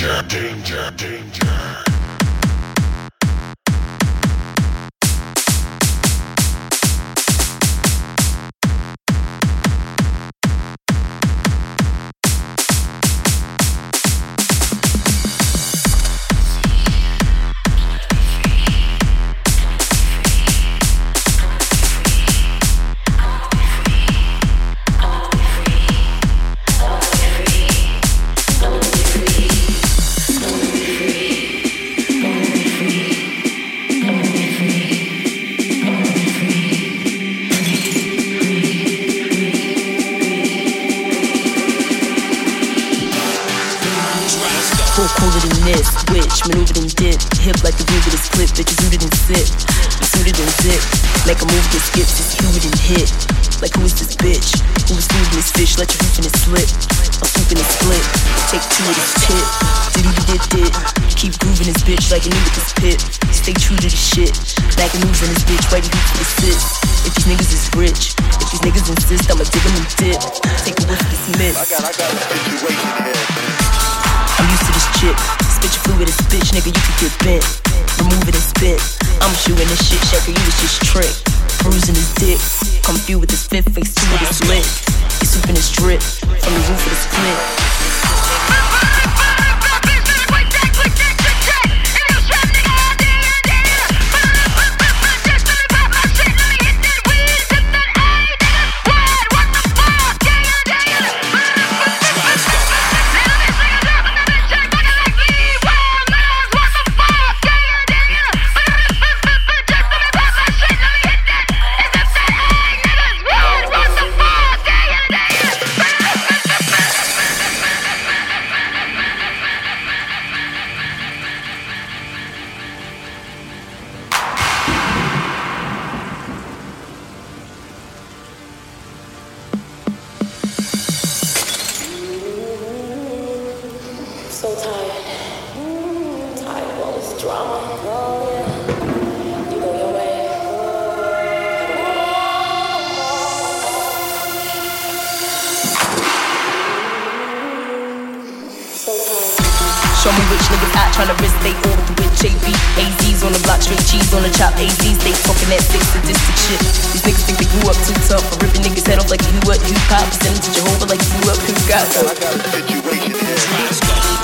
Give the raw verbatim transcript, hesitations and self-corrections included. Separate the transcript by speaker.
Speaker 1: danger, danger, danger.
Speaker 2: Cooler than this, switch, maneuvered and dip. Hip like the groove of this clip, bitches suited and sip. You suited and zip, make a move that skips, it's fluid and hit. Like who is this bitch? Who is food in this fish? Let your hoof in it slip. I'm swooping and split, take two of this tip. Diddy did did, keep grooving this bitch like a new with this pit. Stay true to the shit, bagging moves in this bitch, writing hoops for the sis. If these niggas is rich, if these niggas insist, I'ma dig them and dip. Take a whiff of this myth.
Speaker 3: I got, I got a situation here.
Speaker 2: I'm used to this chick. Spit your fluid this bitch, nigga, you could get bent. Remove it and spit. I'm shooting this shit, shaker, you was just trick. Bruising his dick. Come through with this fifth face, two of this lit. He's swooping his drip from the roof of the split.
Speaker 4: So tired. Tired of all this drama. Oh, yeah. You go your way. So tired.
Speaker 2: Show me which niggas hot tryna risk they all with the witch. A B, A Z's on the block, straight cheese on the chop. A Z's, they talking that sick sadistic shit. These niggas think they grew up too tough for ripping niggas head off like you what you pop. Send them to Jehovah like you up who got
Speaker 3: I got, I got a situation here.